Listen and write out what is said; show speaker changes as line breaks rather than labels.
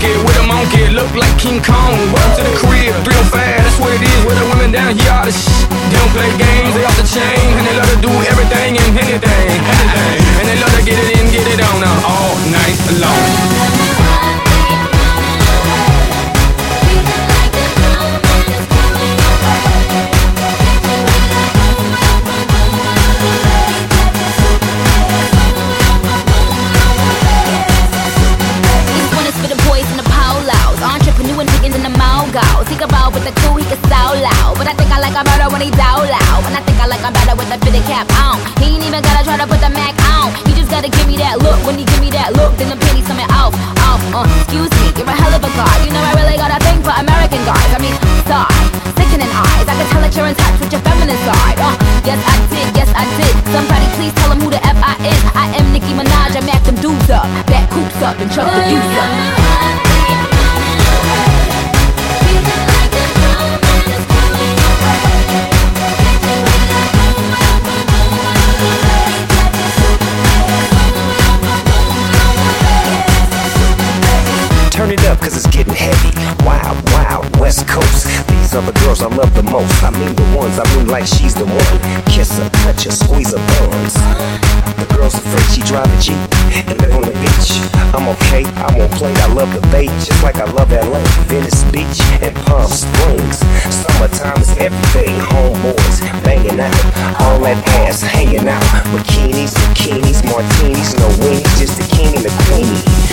funky with a monkey, look like King Kong. Welcome to the crib, 305, that's what it is. Where the women down here are the They don't play games, they off the chain, and they love to do everything and anything. And they love to get it in, get it on all night long.
Entrepreneur niggas in the mogul. Think about with the cool, he can so loud. But I think I like him better when he down loud. And I think I like him better with the fitted cap on. He ain't even gotta try to put the Mac on. He just gotta give me that look. When he give me that look, then the penny's coming off. Excuse me, you're a hell of a guy. You know I really got a thing for American guys. I mean, sigh, sickening eyes. I can tell that you're in touch with your feminine side. Yes I did, yes I did. Somebody please tell him who the F I is. I am Nicki Minaj, I mack them dudes up. Back coops up and chuck the views up.
Turn it up cause it's getting heavy. Wild, wild, West Coast. These are the girls I love the most. I mean the ones, I mean like she's the one. Kiss her, touch her, squeeze her buns. The girl's afraid she drive a Jeep and live on the beach. I'm okay, I won't play, I love the bay. Just like I love LA, Venice Beach and Palm Springs. Summertime is everything, homeboys banging out. All that ass hanging out. Bikinis, bikinis, martinis, no weenies, just the king and the queenie.